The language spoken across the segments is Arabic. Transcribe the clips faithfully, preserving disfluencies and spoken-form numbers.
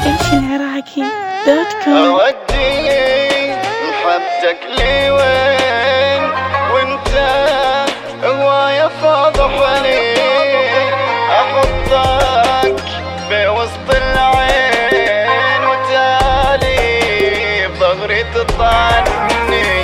العراقي دوت كوم. أودي محبتك لي وين وانت هواية فاضحني، أحطك بوسط العين وتالي بضغري تطعني.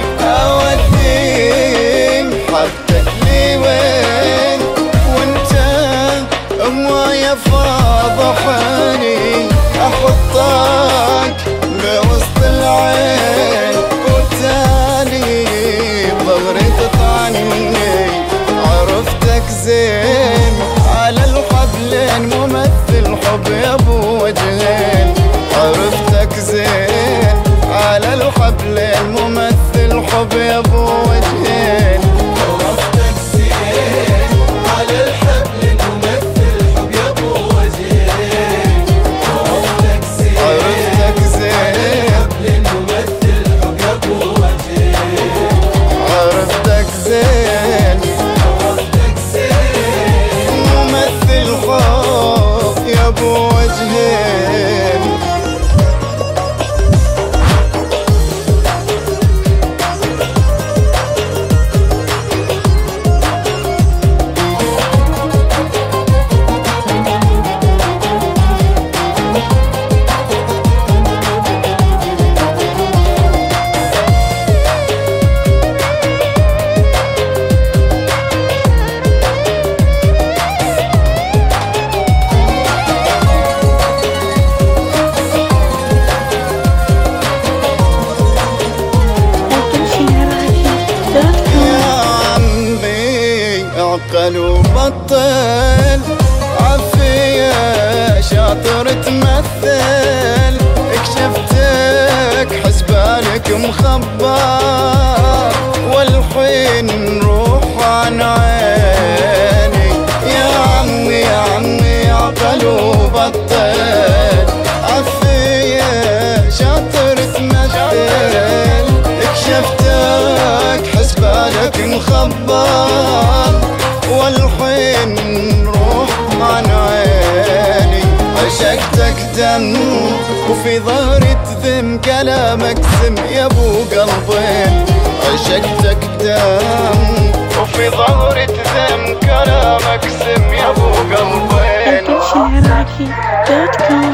أودي محبتك لي وين وانت هواية فاضحني، أحطك بوسط العين وتالي بضغري تطعني. عرفتك زين على الحبلين ممثل حب يا ابو وجهين. عرفتك زين على الحبلين ممثل حب يا ابو وجهين. عرفتك زين على الحبلين ممثل حب يا ابو وجهين. عرفتك زين عرفتك زين حبلين ممثل حب يا ابو وجهين. عرفتك زين عرفتك زين ممثل حب يا ابو وجهين. عقل وبطل عفية شاطر تمثل، اكشفتك حسبالك مخبر والحين نروح عن عيني. يا عمي يا عمي عقل وبطل عفية شاطر تمثل، اكشفتك حسبالك مخبر والحين نروح عن عيني. عشقتك دم وفي ظهري تذم كلامك سم يا ابو قلبين. عشقتك دم وفي ظهري تذم كلامك سم يا ابو قلبين. العراقي دوت كوم.